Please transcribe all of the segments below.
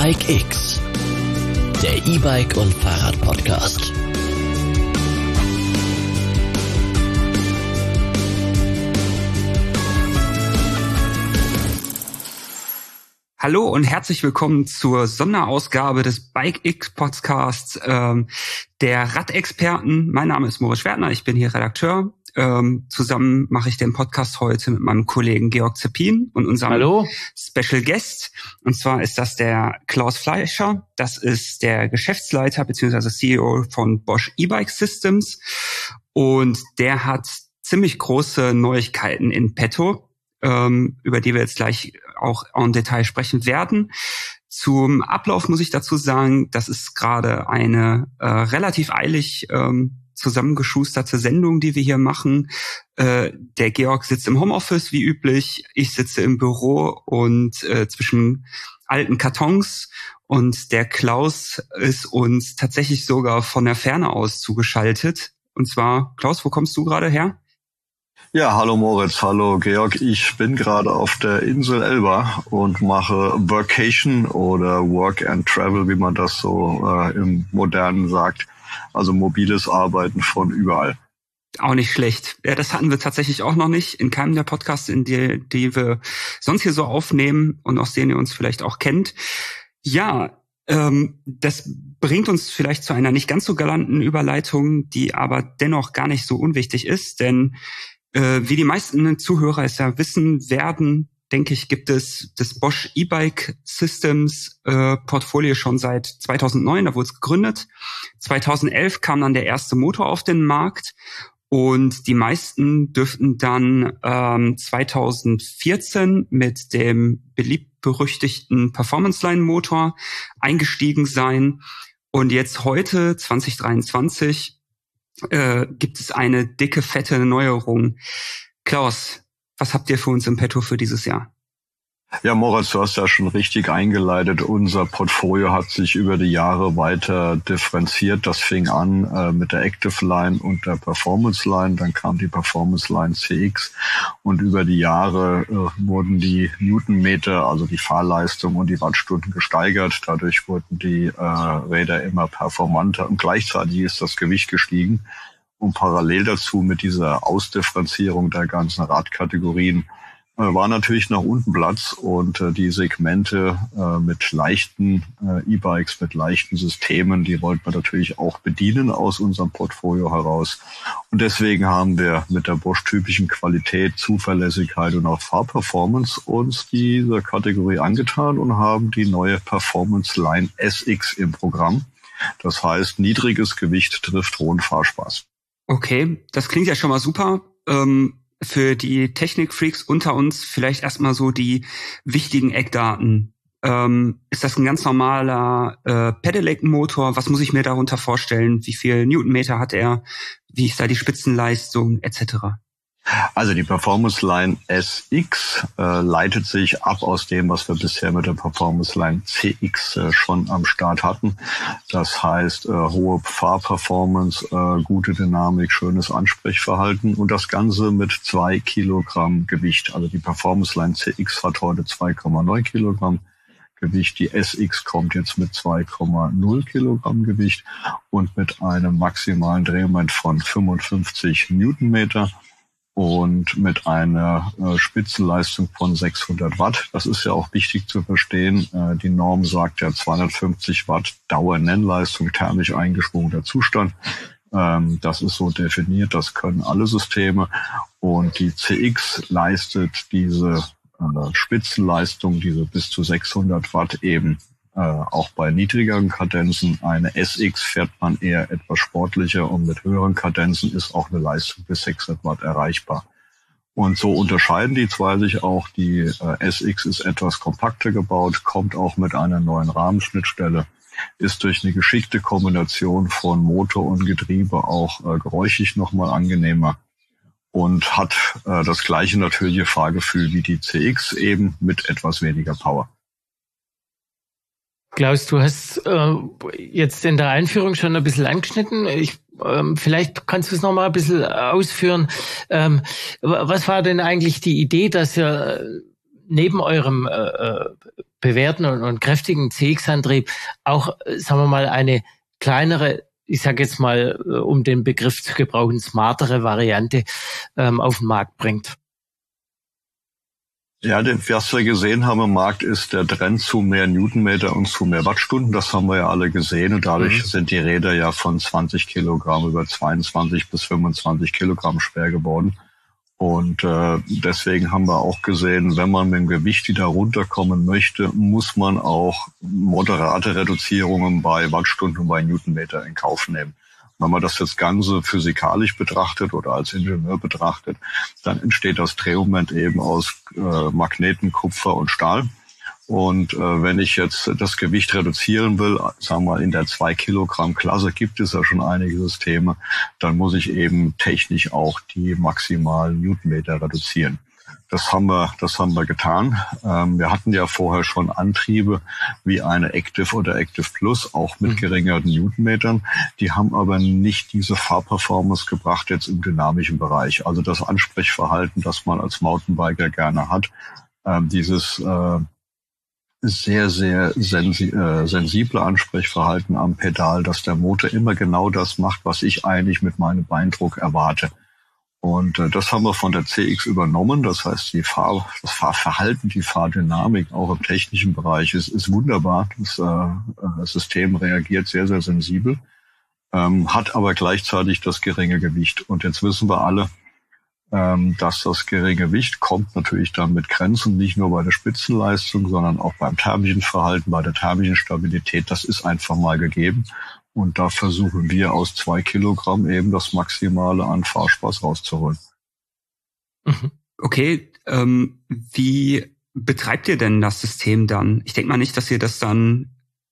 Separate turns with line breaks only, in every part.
Bike X, der E-Bike und Fahrrad-Podcast.
Hallo und herzlich willkommen zur Sonderausgabe des Bike X Podcasts der Radexperten. Mein Name ist Moritz Schwertner, ich bin hier Redakteur. Zusammen mache ich den Podcast heute mit meinem Kollegen Georg Zeppin und unserem Special Guest. Und zwar ist das der Klaus Fleischer. Das ist der Geschäftsleiter bzw. CEO von Bosch E-Bike Systems. Und der hat ziemlich große Neuigkeiten in petto, über die wir jetzt gleich auch en Detail sprechen werden. Zum Ablauf muss ich dazu sagen, das ist gerade eine relativ eilig zusammengeschusterte Sendung, die wir hier machen. Der Georg sitzt im Homeoffice wie üblich, ich sitze im Büro und zwischen alten Kartons, und der Klaus ist uns tatsächlich sogar von der Ferne aus zugeschaltet. Und zwar, Klaus, wo kommst du gerade her?
Ja, hallo Moritz, hallo Georg. Ich bin gerade auf der Insel Elba und mache Workation oder Work and Travel, wie man das so im Modernen sagt. Also mobiles Arbeiten von überall.
Auch nicht schlecht. Ja, das hatten wir tatsächlich auch noch nicht in keinem der Podcasts, in die wir sonst hier so aufnehmen und aus denen ihr uns vielleicht auch kennt. Ja, das bringt uns vielleicht zu einer nicht ganz so galanten Überleitung, die aber dennoch gar nicht so unwichtig ist, denn wie die meisten Zuhörer es ja wissen werden, denke ich, gibt es das Bosch E-Bike Systems Portfolio schon seit 2009, da wurde es gegründet. 2011 kam dann der erste Motor auf den Markt und die meisten dürften dann 2014 mit dem beliebt-berüchtigten Performance-Line-Motor eingestiegen sein. Und jetzt heute, 2023, gibt es eine dicke, fette Neuerung. Klaus, was habt ihr für uns im Petto für dieses Jahr?
Ja, Moritz, du hast ja schon richtig eingeleitet. Unser Portfolio hat sich über die Jahre weiter differenziert. Das fing an mit der Active Line und der Performance Line. Dann kam die Performance Line CX. Und über die Jahre wurden die Newtonmeter, also die Fahrleistung und die Wattstunden gesteigert. Dadurch wurden die Räder immer performanter und gleichzeitig ist das Gewicht gestiegen. Und parallel dazu mit dieser Ausdifferenzierung der ganzen Radkategorien war natürlich nach unten Platz und die Segmente mit leichten E-Bikes, mit leichten Systemen, die wollten wir natürlich auch bedienen aus unserem Portfolio heraus. Und deswegen haben wir mit der Bosch-typischen Qualität, Zuverlässigkeit und auch Fahrperformance uns diese Kategorie angetan und haben die neue Performance Line SX im Programm. Das heißt, niedriges Gewicht trifft hohen Fahrspaß.
Okay, das klingt ja schon mal super. Für die Technikfreaks unter uns vielleicht erstmal so die wichtigen Eckdaten. Ist das ein ganz normaler Pedelec-Motor? Was muss ich mir darunter vorstellen? Wie viel Newtonmeter hat er? Wie ist da die Spitzenleistung etc.?
Also die Performance Line SX leitet sich ab aus dem, was wir bisher mit der Performance Line CX schon am Start hatten. Das heißt, hohe Fahrperformance, gute Dynamik, schönes Ansprechverhalten und das Ganze mit 2 Kilogramm Gewicht. Also die Performance Line CX hat heute 2,9 Kilogramm Gewicht. Die SX kommt jetzt mit 2,0 Kilogramm Gewicht und mit einem maximalen Drehmoment von 55 Newtonmeter. Und mit einer Spitzenleistung von 600 Watt. Das ist ja auch wichtig zu verstehen. Die Norm sagt ja 250 Watt Dauernennleistung, thermisch eingeschwungener Zustand. Das ist so definiert, das können alle Systeme. Und die CX leistet diese Spitzenleistung, diese bis zu 600 Watt eben auch bei niedrigeren Kadenzen. Eine SX fährt man eher etwas sportlicher und mit höheren Kadenzen ist auch eine Leistung bis 600 Watt erreichbar. Und so unterscheiden die zwei sich auch. Die SX ist etwas kompakter gebaut, kommt auch mit einer neuen Rahmenschnittstelle, ist durch eine geschickte Kombination von Motor und Getriebe auch geräuschig nochmal angenehmer und hat das gleiche natürliche Fahrgefühl wie die CX, eben mit etwas weniger Power.
Klaus, du hast jetzt in der Einführung schon ein bisschen angeschnitten. Vielleicht kannst du es noch mal ein bisschen ausführen. Was war denn eigentlich die Idee, dass ihr neben eurem bewährten und kräftigen CX-Antrieb auch, sagen wir mal, eine kleinere, ich sage jetzt mal, um den Begriff zu gebrauchen, smartere Variante auf den Markt bringt.
Ja, was wir gesehen haben im Markt, ist der Trend zu mehr Newtonmeter und zu mehr Wattstunden. Das haben wir ja alle gesehen und dadurch sind die Räder ja von 20 Kilogramm über 22 bis 25 Kilogramm schwer geworden. Und deswegen haben wir auch gesehen, wenn man mit dem Gewicht wieder runterkommen möchte, muss man auch moderate Reduzierungen bei Wattstunden und bei Newtonmeter in Kauf nehmen. Wenn man das jetzt Ganze physikalisch betrachtet oder als Ingenieur betrachtet, dann entsteht das Drehmoment eben aus Magneten, Kupfer und Stahl. Und wenn ich jetzt das Gewicht reduzieren will, sagen wir mal in der 2 Kilogramm Klasse gibt es ja schon einige Systeme, dann muss ich eben technisch auch die maximalen Newtonmeter reduzieren. Das haben wir getan. Wir hatten ja vorher schon Antriebe wie eine Active oder Active Plus, auch mit geringeren Newtonmetern. Die haben aber nicht diese Fahrperformance gebracht jetzt im dynamischen Bereich. Also das Ansprechverhalten, das man als Mountainbiker gerne hat, dieses sehr, sehr sensible Ansprechverhalten am Pedal, dass der Motor immer genau das macht, was ich eigentlich mit meinem Beindruck erwarte. Und das haben wir von der CX übernommen. Das heißt, das Fahrverhalten, die Fahrdynamik auch im technischen Bereich ist wunderbar. Das System reagiert sehr, sehr sensibel, hat aber gleichzeitig das geringe Gewicht. Und jetzt wissen wir alle, dass das geringe Gewicht kommt natürlich dann mit Grenzen, nicht nur bei der Spitzenleistung, sondern auch beim thermischen Verhalten, bei der thermischen Stabilität. Das ist einfach mal gegeben. Und da versuchen wir aus 2 Kilogramm eben das Maximale an Fahrspaß rauszuholen.
Okay, wie betreibt ihr denn das System dann? Ich denke mal nicht, dass ihr das dann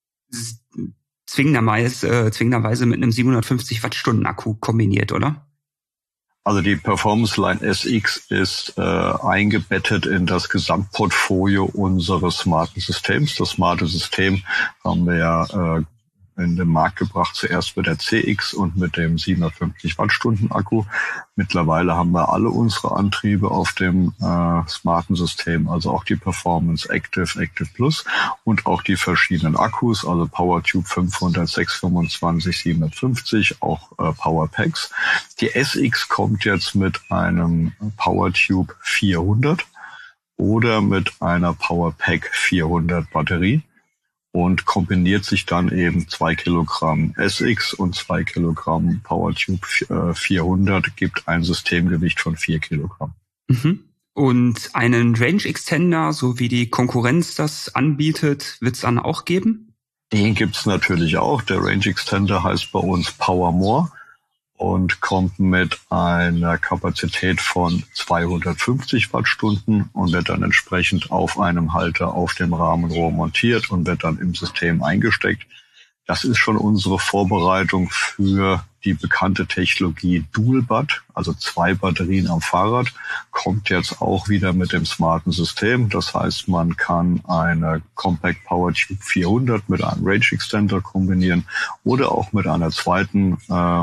zwingenderweise mit einem 750 Wattstunden Akku kombiniert, oder?
Also die Performance Line SX ist eingebettet in das Gesamtportfolio unseres smarten Systems. Das smarte System haben wir ja in den Markt gebracht, zuerst mit der CX und mit dem 750 Wattstunden Akku. Mittlerweile haben wir alle unsere Antriebe auf dem smarten System, also auch die Performance Active, Active Plus und auch die verschiedenen Akkus, also PowerTube 500, 625, 750, auch Powerpacks. Die SX kommt jetzt mit einem PowerTube 400 oder mit einer Powerpack 400 Batterie und kombiniert sich dann eben 2 Kilogramm SX und 2 Kilogramm PowerTube 400 gibt ein Systemgewicht von 4 Kilogramm.
Und einen Range Extender, so wie die Konkurrenz das anbietet, wird es dann auch geben?
Den gibt's natürlich auch. Der Range Extender heißt bei uns PowerMore und kommt mit einer Kapazität von 250 Wattstunden und wird dann entsprechend auf einem Halter auf dem Rahmenrohr montiert und wird dann im System eingesteckt. Das ist schon unsere Vorbereitung für die bekannte Technologie Dual-Bat, also 2 Batterien am Fahrrad, kommt jetzt auch wieder mit dem smarten System. Das heißt, man kann eine Compact PowerTube 400 mit einem Range Extender kombinieren oder auch mit einer zweiten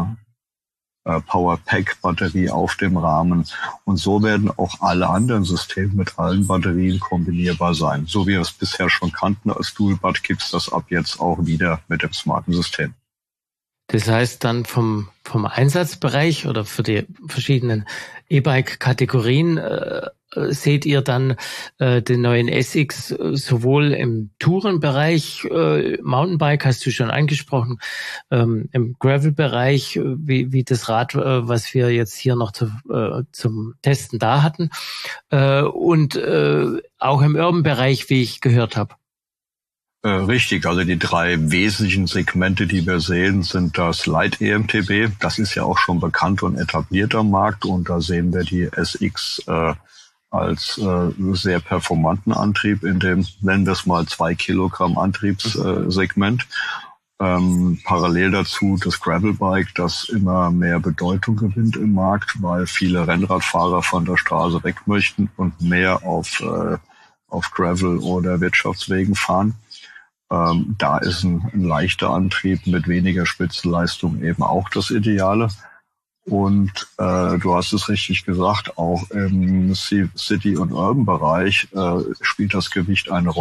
Powerpack-Batterie auf dem Rahmen. Und so werden auch alle anderen Systeme mit allen Batterien kombinierbar sein. So wie wir es bisher schon kannten als Dual-Bat, gibt es das ab jetzt auch wieder mit dem smarten System.
Das heißt dann vom Einsatzbereich oder für die verschiedenen E-Bike-Kategorien seht ihr dann den neuen SX sowohl im Tourenbereich, Mountainbike hast du schon angesprochen, im Gravel-Bereich, wie das Rad, was wir jetzt hier noch zum Testen da hatten, und auch im Urban-Bereich, wie ich gehört habe.
Richtig, also die 3 wesentlichen Segmente, die wir sehen, sind das Light EMTB. Das ist ja auch schon bekannt und etabliert am Markt und da sehen wir die SX als sehr performanten Antrieb in dem, nennen wir es mal 2 Kilogramm Antriebssegment. Parallel dazu das Gravelbike, das immer mehr Bedeutung gewinnt im Markt, weil viele Rennradfahrer von der Straße weg möchten und mehr auf Gravel oder Wirtschaftswegen fahren. Da ist ein leichter Antrieb mit weniger Spitzenleistung eben auch das Ideale. Und du hast es richtig gesagt, auch im City- und Urban-Bereich spielt das Gewicht eine Rolle.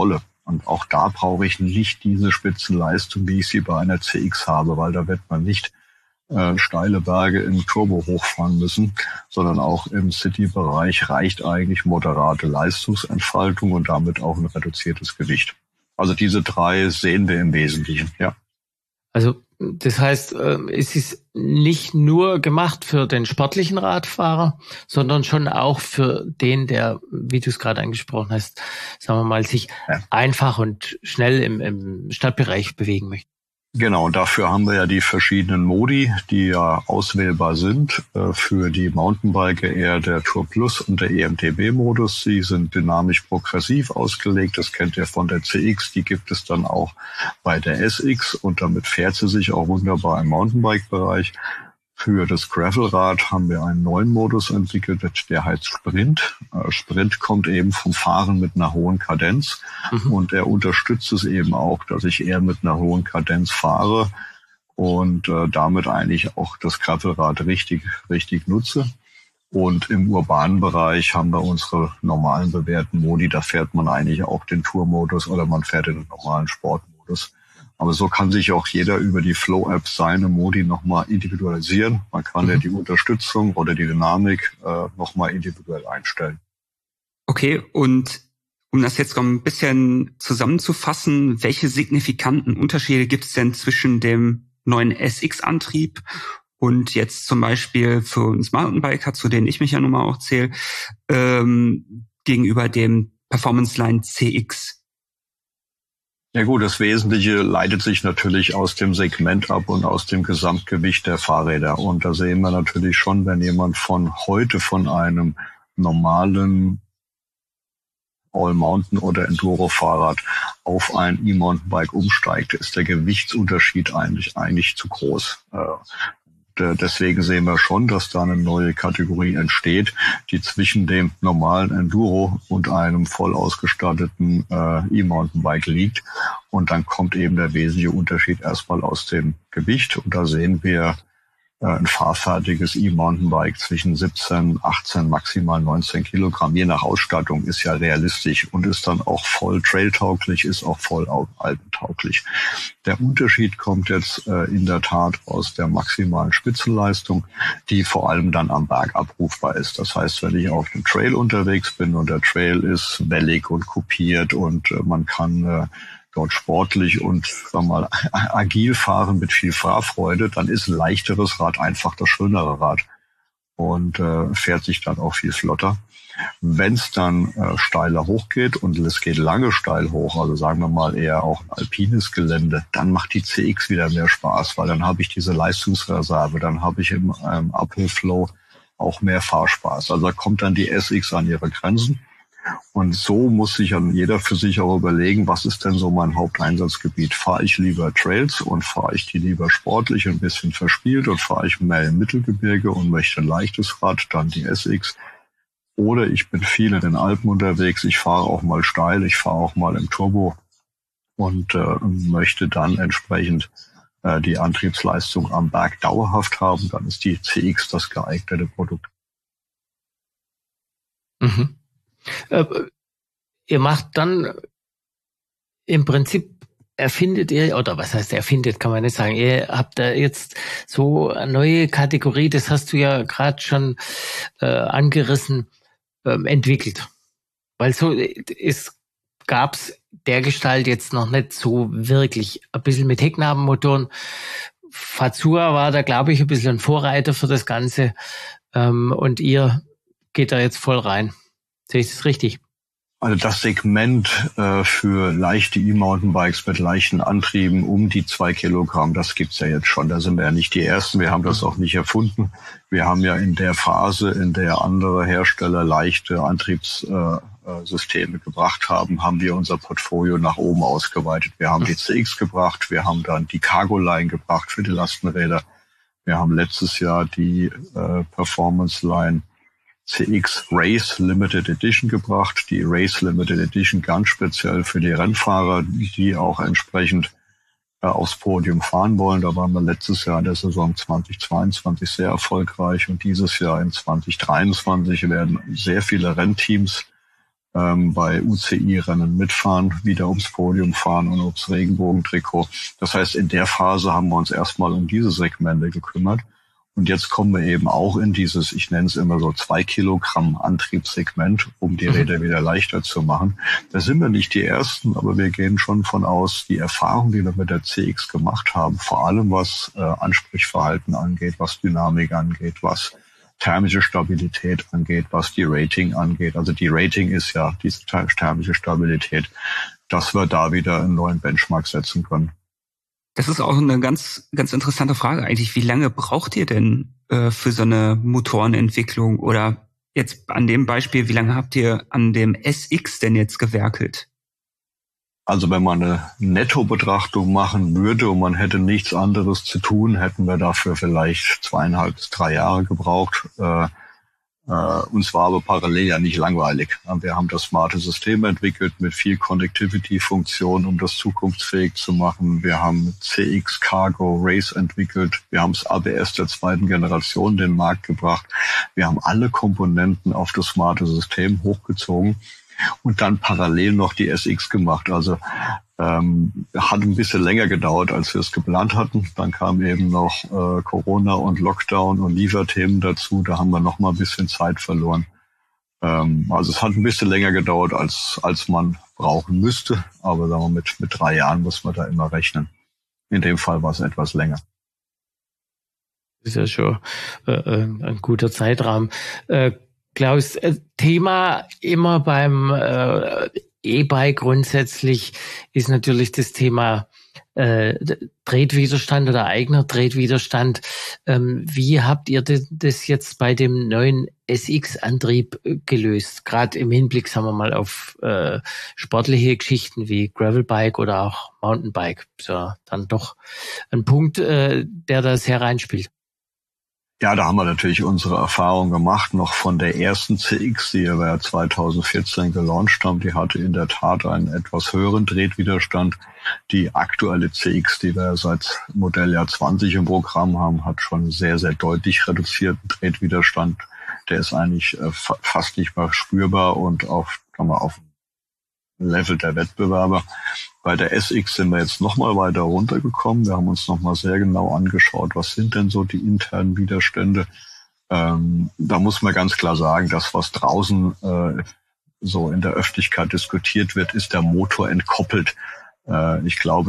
Und auch da brauche ich nicht diese Spitzenleistung, wie ich sie bei einer CX habe, weil da wird man nicht steile Berge im Turbo hochfahren müssen, sondern auch im City-Bereich reicht eigentlich moderate Leistungsentfaltung und damit auch ein reduziertes Gewicht. Also diese 3 sehen wir im Wesentlichen, ja.
Also das heißt, es ist nicht nur gemacht für den sportlichen Radfahrer, sondern schon auch für den, der, wie du es gerade angesprochen hast, sagen wir mal, sich einfach und schnell im Stadtbereich bewegen möchte.
Genau, dafür haben wir ja die verschiedenen Modi, die ja auswählbar sind. Für die Mountainbiker eher der Tour Plus und der EMTB-Modus. Sie sind dynamisch progressiv ausgelegt. Das kennt ihr von der CX. Die gibt es dann auch bei der SX und damit fährt sie sich auch wunderbar im Mountainbike-Bereich. Für das Gravelrad haben wir einen neuen Modus entwickelt, der heißt Sprint. Sprint kommt eben vom Fahren mit einer hohen Kadenz und er unterstützt es eben auch, dass ich eher mit einer hohen Kadenz fahre und damit eigentlich auch das Gravelrad richtig nutze. Und im urbanen Bereich haben wir unsere normalen bewährten Modi, da fährt man eigentlich auch den Tour-Modus oder man fährt den normalen Sportmodus. Aber so kann sich auch jeder über die Flow-App seine Modi nochmal individualisieren. Man kann ja die Unterstützung oder die Dynamik nochmal individuell einstellen.
Okay, und um das jetzt noch ein bisschen zusammenzufassen, welche signifikanten Unterschiede gibt es denn zwischen dem neuen SX-Antrieb und jetzt zum Beispiel für uns Mountainbiker, zu denen ich mich ja nun mal auch zähle, gegenüber dem Performance Line CX?
Ja gut, das Wesentliche leitet sich natürlich aus dem Segment ab und aus dem Gesamtgewicht der Fahrräder. Und da sehen wir natürlich schon, wenn jemand von einem normalen All-Mountain- oder Enduro-Fahrrad auf ein E-Mountainbike umsteigt, ist der Gewichtsunterschied eigentlich zu groß. Deswegen sehen wir schon, dass da eine neue Kategorie entsteht, die zwischen dem normalen Enduro und einem voll ausgestatteten E-Mountainbike liegt. Und dann kommt eben der wesentliche Unterschied erstmal aus dem Gewicht. Und da sehen wir ein fahrfertiges E-Mountainbike zwischen 17, 18, maximal 19 Kilogramm, je nach Ausstattung, ist ja realistisch und ist dann auch voll trailtauglich, ist auch voll alpentauglich. Der Unterschied kommt jetzt in der Tat aus der maximalen Spitzenleistung, die vor allem dann am Berg abrufbar ist. Das heißt, wenn ich auf dem Trail unterwegs bin und der Trail ist wellig und kupiert und man kann dort sportlich und sagen wir mal agil fahren mit viel Fahrfreude, dann ist ein leichteres Rad einfach das schönere Rad und fährt sich dann auch viel flotter. Wenn es dann steiler hochgeht und es geht lange steil hoch, also sagen wir mal eher auch ein alpines Gelände, dann macht die CX wieder mehr Spaß, weil dann habe ich diese Leistungsreserve, dann habe ich im Uphill-Flow auch mehr Fahrspaß. Also da kommt dann die SX an ihre Grenzen. Und so muss sich dann jeder für sich auch überlegen, was ist denn so mein Haupteinsatzgebiet? Fahre ich lieber Trails und fahre ich die lieber sportlich ein bisschen verspielt und fahre ich mehr im Mittelgebirge und möchte ein leichtes Rad, dann die SX. Oder ich bin viel in den Alpen unterwegs, ich fahre auch mal steil, ich fahre auch mal im Turbo und möchte dann entsprechend die Antriebsleistung am Berg dauerhaft haben, dann ist die CX das geeignete Produkt.
Mhm. Ihr macht dann im Prinzip, erfindet ihr, oder was heißt erfindet, kann man nicht sagen, ihr habt da jetzt so eine neue Kategorie, das hast du ja gerade schon angerissen, entwickelt. Weil so, es gab's dergestalt jetzt noch nicht so wirklich. Ein bisschen mit Hecknabenmotoren. Fazua war da, glaube ich, ein bisschen ein Vorreiter für das Ganze. Und ihr geht da jetzt voll rein. Sehe ich das richtig?
Also das Segment für leichte E-Mountainbikes mit leichten Antrieben um die 2 Kilogramm, das gibt's ja jetzt schon. Da sind wir ja nicht die Ersten. Wir haben das auch nicht erfunden. Wir haben ja in der Phase, in der andere Hersteller leichte Antriebssysteme gebracht haben, haben wir unser Portfolio nach oben ausgeweitet. Wir haben die CX gebracht, wir haben dann die Cargo Line gebracht für die Lastenräder. Wir haben letztes Jahr die Performance Line CX Race Limited Edition gebracht. Die Race Limited Edition ganz speziell für die Rennfahrer, die auch entsprechend aufs Podium fahren wollen. Da waren wir letztes Jahr in der Saison 2022 sehr erfolgreich und dieses Jahr in 2023 werden sehr viele Rennteams bei UCI-Rennen mitfahren, wieder ums Podium fahren und ums Regenbogentrikot. Das heißt, in der Phase haben wir uns erstmal um diese Segmente gekümmert. Und jetzt kommen wir eben auch in dieses, ich nenne es immer so 2 Kilogramm Antriebssegment, um die Räder wieder leichter zu machen. Da sind wir nicht die Ersten, aber wir gehen schon von aus, die Erfahrung, die wir mit der CX gemacht haben, vor allem was Ansprechverhalten angeht, was Dynamik angeht, was thermische Stabilität angeht, was die Rating angeht. Also die Rating ist ja diese thermische Stabilität, dass wir da wieder einen neuen Benchmark setzen können.
Das ist auch eine ganz, ganz interessante Frage eigentlich. Wie lange braucht ihr denn für so eine Motorenentwicklung? Oder jetzt an dem Beispiel, wie lange habt ihr an dem SX denn jetzt gewerkelt?
Also wenn man eine Nettobetrachtung machen würde und man hätte nichts anderes zu tun, hätten wir dafür vielleicht 2,5 bis 3 Jahre gebraucht. Uns war aber parallel ja nicht langweilig. Wir haben das smarte System entwickelt mit viel Connectivity-Funktion, um das zukunftsfähig zu machen. Wir haben CX Cargo Race entwickelt. Wir haben das ABS der 2. Generation in den Markt gebracht. Wir haben alle Komponenten auf das smarte System hochgezogen und dann parallel noch die SX gemacht. Also hat ein bisschen länger gedauert, als wir es geplant hatten. Dann kam eben noch Corona und Lockdown und Lieferthemen dazu. Da haben wir noch mal ein bisschen Zeit verloren. Also es hat ein bisschen länger gedauert, als man brauchen müsste. Aber sagen wir, mit 3 Jahren muss man da immer rechnen. In dem Fall war es etwas länger.
Das ist ja schon ein guter Zeitrahmen. Klaus, Thema immer beim E-Bike grundsätzlich ist natürlich das Thema Tretwiderstand oder eigener Tretwiderstand. Wie habt ihr das jetzt bei dem neuen SX-Antrieb gelöst? Gerade im Hinblick, sagen wir mal, auf sportliche Geschichten wie Gravelbike oder auch Mountainbike. So, dann doch ein Punkt, der da sehr reinspielt.
Ja, da haben wir natürlich unsere Erfahrung gemacht, noch von der ersten CX, die wir 2014 gelauncht haben. Die hatte in der Tat einen etwas höheren Tretwiderstand. Die aktuelle CX, die wir seit Modelljahr 20 im Programm haben, hat schon sehr, sehr deutlich reduzierten Tretwiderstand. Der ist eigentlich fast nicht mehr spürbar und auf Level der Wettbewerber. Bei der SX sind wir jetzt nochmal weiter runtergekommen. Wir haben uns nochmal sehr genau angeschaut, was sind denn so die internen Widerstände. Da muss man ganz klar sagen, das, was draußen so in der Öffentlichkeit diskutiert wird, ist der Motor entkoppelt. Ich glaube,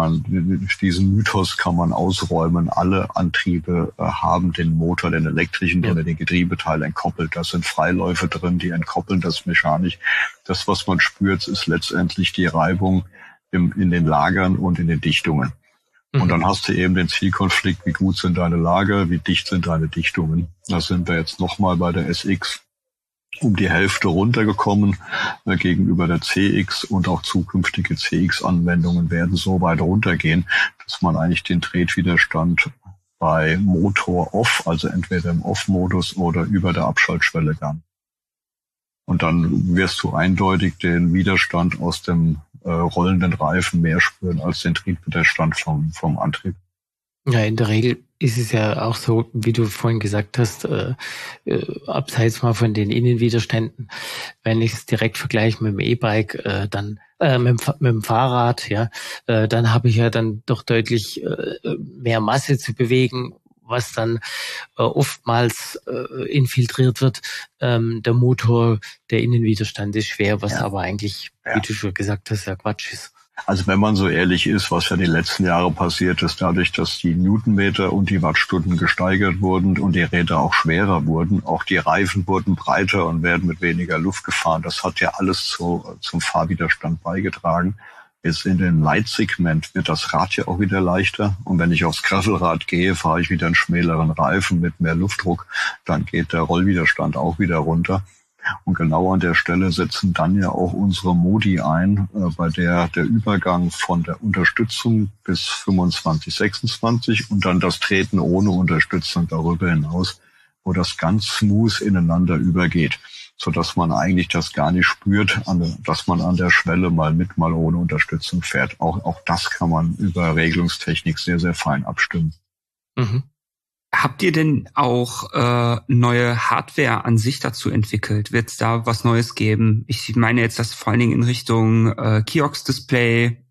diesen Mythos kann man ausräumen. Alle Antriebe haben den Motor, den elektrischen oder den Getriebeteil entkoppelt. Da sind Freiläufe drin, die entkoppeln das mechanisch. Das, was man spürt, ist letztendlich die Reibung in den Lagern und in den Dichtungen. Und dann hast du eben den Zielkonflikt, wie gut sind deine Lager, wie dicht sind deine Dichtungen. Da sind wir jetzt nochmal bei der SX um die Hälfte runtergekommen gegenüber der CX, und auch zukünftige CX-Anwendungen werden so weit runtergehen, dass man eigentlich den Tretwiderstand bei Motor off, also entweder im Off-Modus oder über der Abschaltschwelle kann. Und dann wirst du eindeutig den Widerstand aus dem rollenden Reifen mehr spüren als den Triebwiderstand vom Antrieb.
Ja, in der Regel ist es ja auch so, wie du vorhin gesagt hast, abseits mal von den Innenwiderständen, wenn ich es direkt vergleiche mit dem E-Bike, dann mit dem Fahrrad, ja, dann habe ich ja dann doch deutlich mehr Masse zu bewegen, was dann oftmals infiltriert wird. Der Motor, der Innenwiderstand ist schwer, was aber eigentlich, wie du schon gesagt hast, ja Quatsch ist.
Also wenn man so ehrlich ist, was ja die letzten Jahre passiert ist, dadurch, dass die Newtonmeter und die Wattstunden gesteigert wurden und die Räder auch schwerer wurden, auch die Reifen wurden breiter und werden mit weniger Luft gefahren. Das hat ja alles zum Fahrwiderstand beigetragen. Jetzt in dem Leitsegment wird das Rad ja auch wieder leichter. Und wenn ich aufs Gravelrad gehe, fahre ich wieder einen schmäleren Reifen mit mehr Luftdruck. Dann geht der Rollwiderstand auch wieder runter. Und genau an der Stelle setzen dann ja auch unsere Modi ein, bei der Übergang von der Unterstützung bis 25, 26 und dann das Treten ohne Unterstützung darüber hinaus, wo das ganz smooth ineinander übergeht, sodass man eigentlich das gar nicht spürt, dass man an der Schwelle mal mit, mal ohne Unterstützung fährt. Auch das kann man über Regelungstechnik sehr, sehr fein abstimmen.
Mhm.
Habt ihr denn auch neue Hardware an sich dazu entwickelt? Wird es da was Neues geben? Ich meine jetzt das vor allen Dingen in Richtung Kiosk-Display,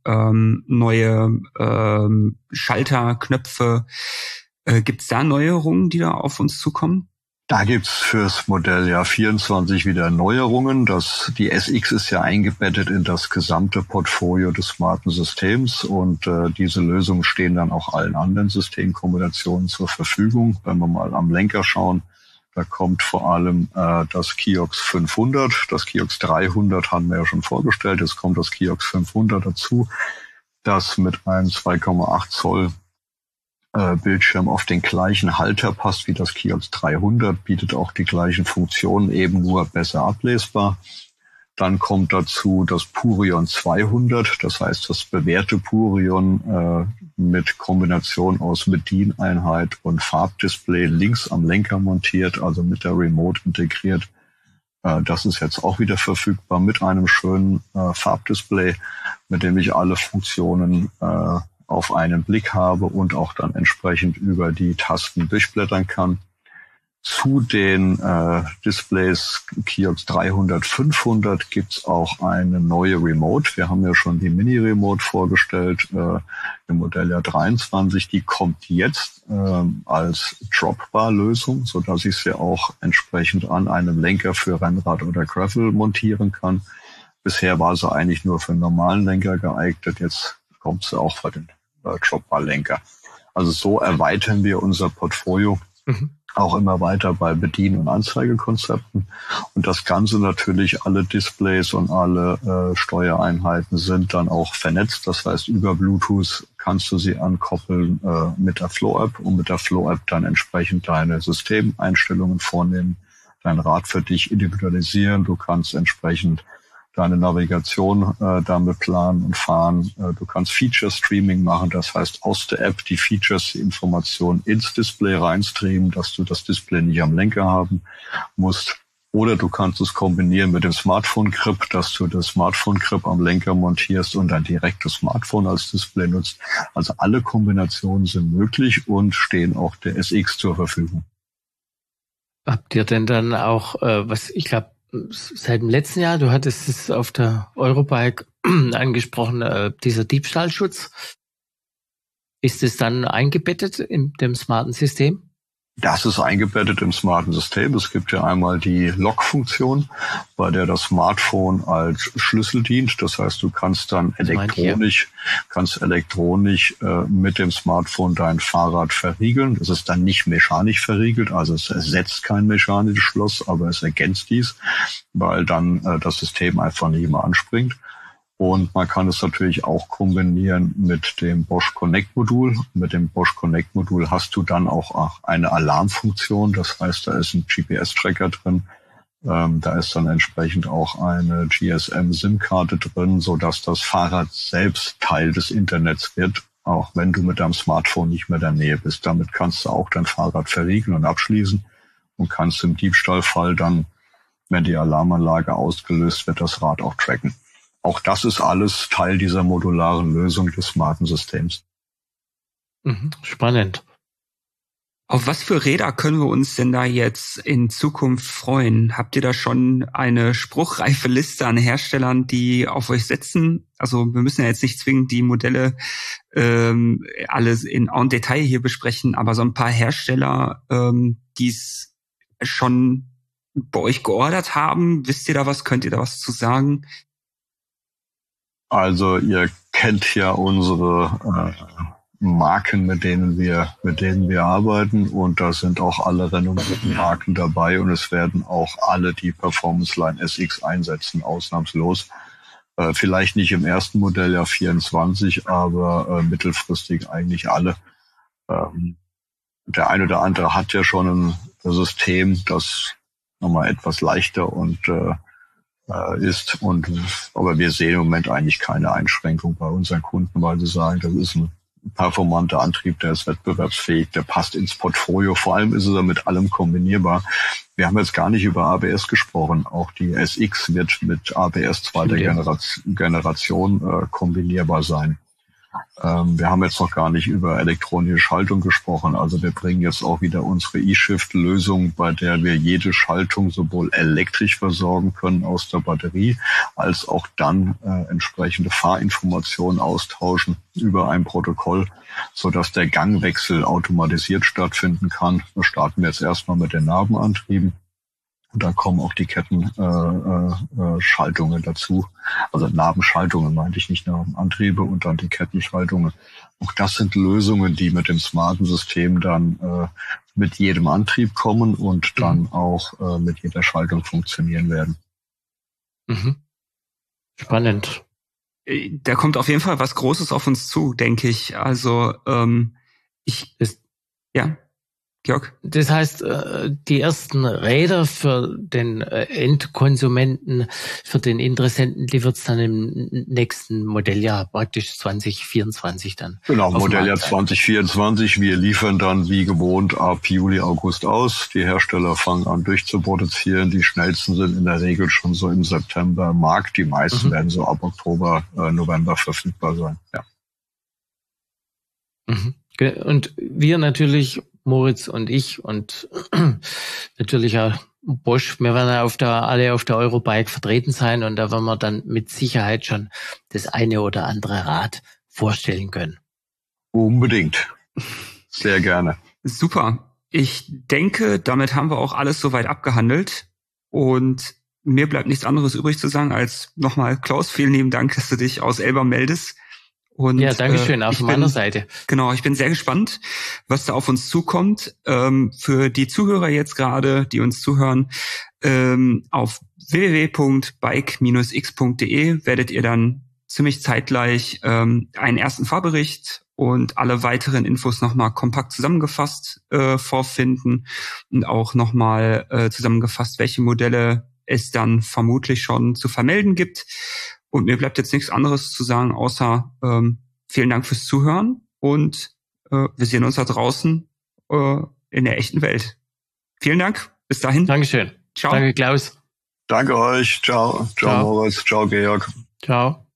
neue Schalter, Knöpfe. Gibt es da Neuerungen, die da auf uns zukommen?
Da gibt's fürs Modelljahr 24 wieder Neuerungen. Die SX ist ja eingebettet in das gesamte Portfolio des smarten Systems und diese Lösungen stehen dann auch allen anderen Systemkombinationen zur Verfügung. Wenn wir mal am Lenker schauen, da kommt vor allem das Kiox 500. Das Kiox 300 haben wir ja schon vorgestellt. Jetzt kommt das Kiox 500 dazu, das mit einem 2,8 Zoll Bildschirm auf den gleichen Halter passt wie das Kiox 300, bietet auch die gleichen Funktionen, eben nur besser ablesbar. Dann kommt dazu das Purion 200, das heißt das bewährte Purion mit Kombination aus Bedieneinheit und Farbdisplay links am Lenker montiert, also mit der Remote integriert. Das ist jetzt auch wieder verfügbar mit einem schönen Farbdisplay, mit dem ich alle Funktionen auf einen Blick habe und auch dann entsprechend über die Tasten durchblättern kann. Zu den Displays Kiox 300, 500 gibt's auch eine neue Remote. Wir haben ja schon die Mini-Remote vorgestellt im Modelljahr 23. Die kommt jetzt als Dropbar-Lösung, sodass ich sie auch entsprechend an einem Lenker für Rennrad oder Gravel montieren kann. Bisher war sie eigentlich nur für einen normalen Lenker geeignet. Jetzt kommt sie auch für den Dropbar-Lenker. Also so erweitern wir unser Portfolio auch immer weiter bei Bedien- und Anzeigekonzepten. Und das Ganze natürlich, alle Displays und alle Steuereinheiten sind dann auch vernetzt. Das heißt, über Bluetooth kannst du sie ankoppeln mit der Flow-App und mit der Flow-App dann entsprechend deine Systemeinstellungen vornehmen, dein Rad für dich individualisieren. Du kannst entsprechend deine Navigation damit planen und fahren. Du kannst Feature-Streaming machen, das heißt aus der App die Features, die Informationen ins Display reinstreamen, dass du das Display nicht am Lenker haben musst. Oder du kannst es kombinieren mit dem Smartphone-Grip, dass du das Smartphone-Grip am Lenker montierst und dann direkt das Smartphone als Display nutzt. Also alle Kombinationen sind möglich und stehen auch der SX zur Verfügung.
Habt ihr denn dann auch, was ich glaube, seit dem letzten Jahr, du hattest es auf der Eurobike angesprochen, dieser Diebstahlschutz. Ist es dann eingebettet in dem smarten System?
Das ist eingebettet im smarten System. Es gibt ja einmal die Lock-Funktion, bei der das Smartphone als Schlüssel dient. Das heißt, du kannst dann elektronisch mit dem Smartphone dein Fahrrad verriegeln. Das ist dann nicht mechanisch verriegelt, also es ersetzt kein mechanisches Schloss, aber es ergänzt dies, weil dann das System einfach nicht mehr anspringt. Und man kann es natürlich auch kombinieren mit dem Bosch Connect Modul. Mit dem Bosch Connect Modul hast du dann auch eine Alarmfunktion. Das heißt, da ist ein GPS-Tracker drin. Da ist dann entsprechend auch eine GSM-SIM-Karte drin, sodass das Fahrrad selbst Teil des Internets wird, auch wenn du mit deinem Smartphone nicht mehr in der Nähe bist. Damit kannst du auch dein Fahrrad verriegeln und abschließen und kannst im Diebstahlfall dann, wenn die Alarmanlage ausgelöst wird, das Rad auch tracken. Auch das ist alles Teil dieser modularen Lösung des smarten Systems.
Spannend.
Auf was für Räder können wir uns denn da jetzt in Zukunft freuen? Habt ihr da schon eine spruchreife Liste an Herstellern, die auf euch setzen? Also wir müssen ja jetzt nicht zwingend die Modelle alles en Detail hier besprechen, aber so ein paar Hersteller, die es schon bei euch geordert haben, wisst ihr da was? Könnt ihr da was zu sagen?
Also ihr kennt ja unsere Marken, mit denen wir arbeiten, und da sind auch alle renommierten Marken dabei, und es werden auch alle die Performance Line SX einsetzen, ausnahmslos. Vielleicht nicht im ersten Modelljahr 24, aber mittelfristig eigentlich alle. Der eine oder andere hat ja schon ein System, das nochmal etwas leichter und ist, aber wir sehen im Moment eigentlich keine Einschränkung bei unseren Kunden, weil sie sagen, das ist ein performanter Antrieb, der ist wettbewerbsfähig, der passt ins Portfolio. Vor allem ist er mit allem kombinierbar. Wir haben jetzt gar nicht über ABS gesprochen. Auch die SX wird mit ABS zweiter Generation kombinierbar sein. Wir haben jetzt noch gar nicht über elektronische Schaltung gesprochen. Also wir bringen jetzt auch wieder unsere eShift-Lösung, bei der wir jede Schaltung sowohl elektrisch versorgen können aus der Batterie, als auch dann entsprechende Fahrinformationen austauschen über ein Protokoll, sodass der Gangwechsel automatisiert stattfinden kann. Da starten wir jetzt erstmal mit den Nabenantrieben. Und dann kommen auch die Kettenschaltungen dazu. Also Nabenschaltungen meinte ich, nicht Nabenantriebe, und dann die Kettenschaltungen. Auch das sind Lösungen, die mit dem smarten System dann mit jedem Antrieb kommen und dann auch mit jeder Schaltung funktionieren werden.
Mhm. Spannend.
Da kommt auf jeden Fall was Großes auf uns zu, denke ich. Also ja. Georg?
Das heißt, die ersten Räder für den Endkonsumenten, für den Interessenten, die wird es dann im nächsten Modelljahr, praktisch 2024 dann.
Genau, Modelljahr 2024. Wir liefern dann wie gewohnt ab Juli, August aus. Die Hersteller fangen an durchzuproduzieren. Die schnellsten sind in der Regel schon so im September am Markt. Die meisten werden so ab Oktober, November verfügbar sein. Ja.
Und wir natürlich, Moritz und ich und natürlich auch Bosch, wir werden alle auf der Eurobike vertreten sein, und da werden wir dann mit Sicherheit schon das eine oder andere Rad vorstellen können.
Unbedingt. Sehr gerne.
Super. Ich denke, damit haben wir auch alles soweit abgehandelt, und mir bleibt nichts anderes übrig zu sagen als nochmal, Klaus, vielen lieben Dank, dass du dich aus Elba meldest. Und,
ja, Dankeschön, auch von meiner Seite.
Genau, ich bin sehr gespannt, was da auf uns zukommt. Für die Zuhörer jetzt gerade, die uns zuhören, auf www.bike-x.de werdet ihr dann ziemlich zeitgleich einen ersten Fahrbericht und alle weiteren Infos nochmal kompakt zusammengefasst vorfinden, und auch nochmal zusammengefasst, welche Modelle es dann vermutlich schon zu vermelden gibt. Und mir bleibt jetzt nichts anderes zu sagen, außer vielen Dank fürs Zuhören, und wir sehen uns da draußen in der echten Welt. Vielen Dank. Bis dahin.
Dankeschön.
Ciao.
Danke, Klaus.
Danke euch. Ciao. Ciao, Moritz. Ciao, Georg.
Ciao.